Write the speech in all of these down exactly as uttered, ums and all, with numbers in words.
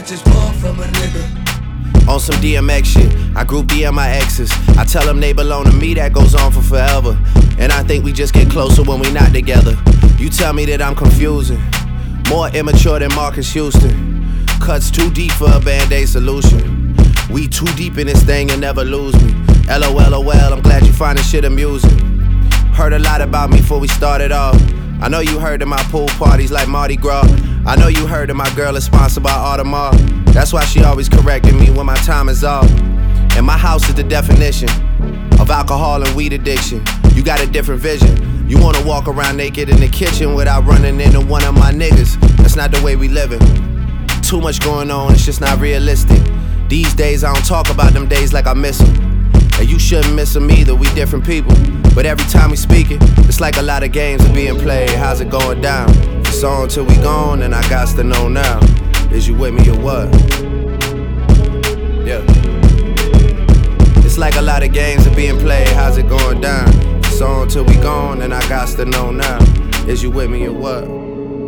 just want from a nigga. On some D M X shit, I group D M my exes. I tell them they belong to me, that goes on for forever. And I think we just get closer when we not together. You tell me that I'm confusing, more immature than Marcus Houston. Cuts too deep for a Band-Aid solution. We too deep in this thing, you'll never lose me. L O L O L, I'm glad you find this shit amusing. Heard a lot about me before we started off. I know you heard of my pool parties like Mardi Gras. I know you heard that my girl is sponsored by Audemars. That's why she always correcting me when my time is off. And my house is the definition of alcohol and weed addiction. You got a different vision. You wanna walk around naked in the kitchen without running into one of my niggas. That's not the way we living. Too much going on, it's just not realistic. These days I don't talk about them days like I miss them. And you shouldn't miss them either, we different people. But every time we speak it, it's like a lot of games are being played. How's it going down? It's on till we gone, and I got to know now. Is you with me or what? Yeah. It's like a lot of games are being played. How's it going down? It's on till we gone, and I got to know now. Is you with me or what?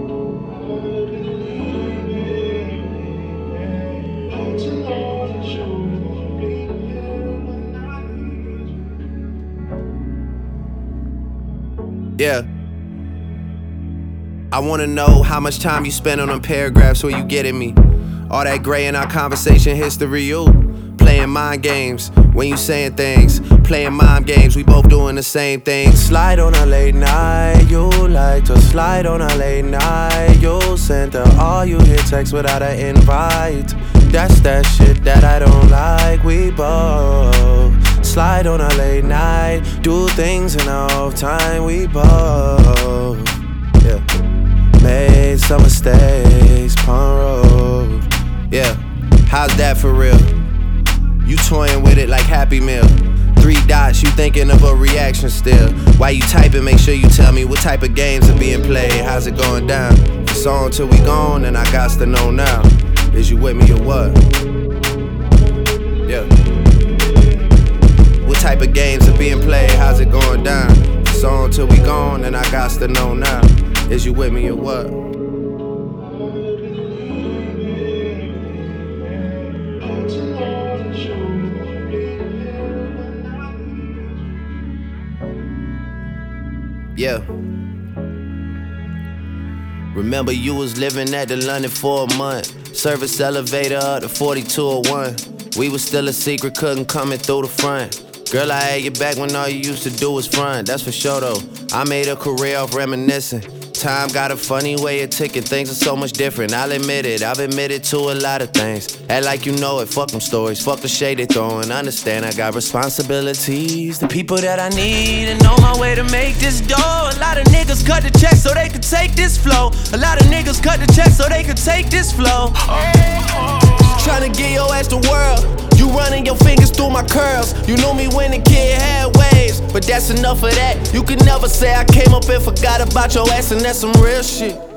Yeah. I wanna know how much time you spend on them paragraphs where you getting me. All that gray in our conversation history, you playing mind games when you saying things. Playing mind games, we both doing the same thing. Slide on a late night, you like to slide on a late night. You sent her all you hear text without an invite. That's that shit that I don't like, we both slide on a late night, do things in off time, we both, yeah. Made some mistakes, pun road, yeah. How's that for real? You toying with it like Happy Meal. Three dots, you thinking of a reaction still. Why you typing, make sure you tell me what type of games are being played. How's it going down? It's on till we gone, and I got to know now. Is you with me or what? Yeah. What type of games are being played? How's it going down? It's on till we gone, and I got to know now. Is you with me or what? Yeah. Remember you was living at the London for a month. Service elevator up to forty-two oh one. We was still a secret, couldn't come in through the front. Girl, I had your back when all you used to do was front. That's for sure though, I made a career off reminiscing. Time got a funny way of ticking, things are so much different. I'll admit it, I've admitted to a lot of things. Act like you know it, fuck them stories, fuck the shade they throwing. Understand I got responsibilities, the people that I need, and on my way to make this dough. A lot of niggas cut the check so they could take this flow. A lot of niggas cut the check so they could take this flow. Tryna get your ass the world. You running your fingers through my curls. You knew me when the kid had waves, but that's enough of that. You could never say I came up and forgot about your ass, and that's some real shit.